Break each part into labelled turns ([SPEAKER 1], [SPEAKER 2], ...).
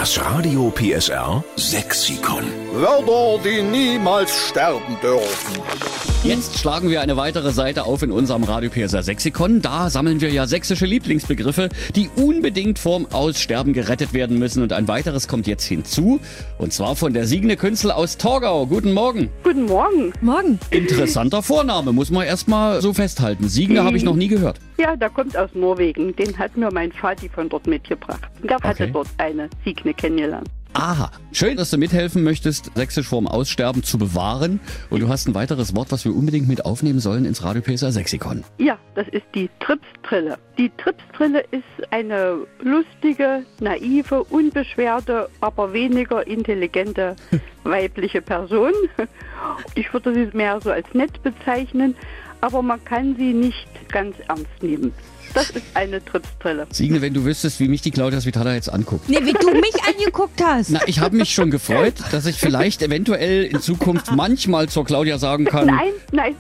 [SPEAKER 1] Das Radio PSR Sexikon.
[SPEAKER 2] Wörter, die niemals sterben dürfen.
[SPEAKER 3] Jetzt schlagen wir eine weitere Seite auf in unserem Radio PSR Sexikon. Da sammeln wir ja sächsische Lieblingsbegriffe, die unbedingt vorm Aussterben gerettet werden müssen. Und ein weiteres kommt jetzt hinzu. Und zwar von der Signe Künzel aus Torgau. Guten Morgen.
[SPEAKER 4] Guten Morgen.
[SPEAKER 5] Morgen.
[SPEAKER 3] Interessanter Vorname, muss man erstmal so festhalten. Signe habe ich noch nie gehört.
[SPEAKER 4] Ja, der kommt aus Norwegen. Den hat mir mein Vati von dort mitgebracht. Der hatte dort eine Signe kennengelernt.
[SPEAKER 3] Aha, schön, dass du mithelfen möchtest, Sächsisch vorm Aussterben zu bewahren. Und du hast ein weiteres Wort, was wir unbedingt mit aufnehmen sollen ins Radio PSR Sexikon.
[SPEAKER 4] Ja, das ist die Tripstrille. Die Tripstrille ist eine lustige, naive, unbeschwerte, aber weniger intelligente weibliche Person. Ich würde sie mehr so als nett bezeichnen, aber man kann sie nicht ganz ernst nehmen. Das ist eine Tripstrille.
[SPEAKER 3] Signe, wenn du wüsstest, wie mich die Claudia Svitala jetzt anguckt.
[SPEAKER 5] Nee, wie du mich angeguckt hast.
[SPEAKER 3] Na, ich habe mich schon gefreut, dass ich vielleicht eventuell in Zukunft manchmal zur Claudia sagen kann.
[SPEAKER 4] Nein.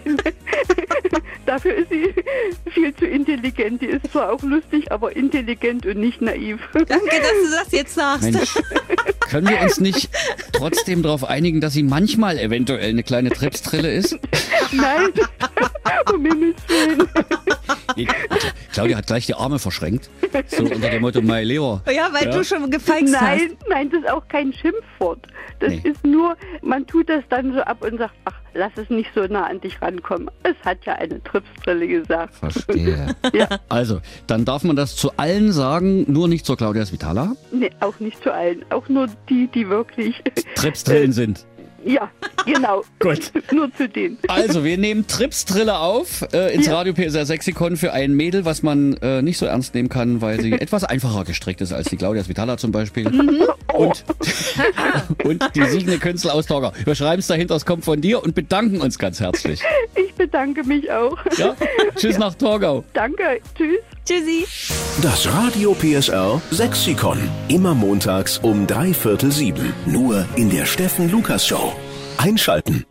[SPEAKER 4] Dafür ist sie viel zu intelligent. Die ist zwar auch lustig, aber intelligent und nicht naiv.
[SPEAKER 5] Danke, dass du das jetzt sagst.
[SPEAKER 3] Mensch, können wir uns nicht trotzdem darauf einigen, dass sie manchmal eventuell eine kleine Tripstrille ist?
[SPEAKER 4] Nein, um Himmels Willen.
[SPEAKER 3] Claudia hat gleich die Arme verschränkt. So unter dem Motto, mein Lieber.
[SPEAKER 5] Ja, weil du schon gefeixt hast.
[SPEAKER 4] Nein, das ist auch kein Schimpfwort. Das
[SPEAKER 3] Nee.
[SPEAKER 4] ist nur, man tut das dann so ab und sagt, ach, lass es nicht so nah an dich rankommen. Es hat ja eine Tripstrille gesagt.
[SPEAKER 3] Verstehe.
[SPEAKER 4] Ja,
[SPEAKER 3] Also, dann darf man das zu allen sagen, nur nicht zur Claudia Svitala.
[SPEAKER 4] nee, auch nicht zu allen. Auch nur die, die wirklich...
[SPEAKER 3] Tripstrillen sind.
[SPEAKER 4] Ja, genau.
[SPEAKER 3] Gut.
[SPEAKER 4] Nur zu denen.
[SPEAKER 3] Also, wir nehmen Tripstrille auf ins
[SPEAKER 4] Ja.
[SPEAKER 3] Radio PSR Sexikon für ein Mädel, was man nicht so ernst nehmen kann, weil sie etwas einfacher gestrickt ist als die Claudia Svitala zum Beispiel. Und die Signe Künzel aus Torgau. Wir schreiben es dahinter, es kommt von dir und bedanken uns ganz herzlich.
[SPEAKER 4] Ich bedanke mich auch.
[SPEAKER 3] Ja? Tschüss nach Torgau.
[SPEAKER 4] Danke, tschüss.
[SPEAKER 5] Tschüssi.
[SPEAKER 1] Das Radio PSR Sexikon. Immer montags um 6:45. Nur in der Steffen Lukas Show. Einschalten.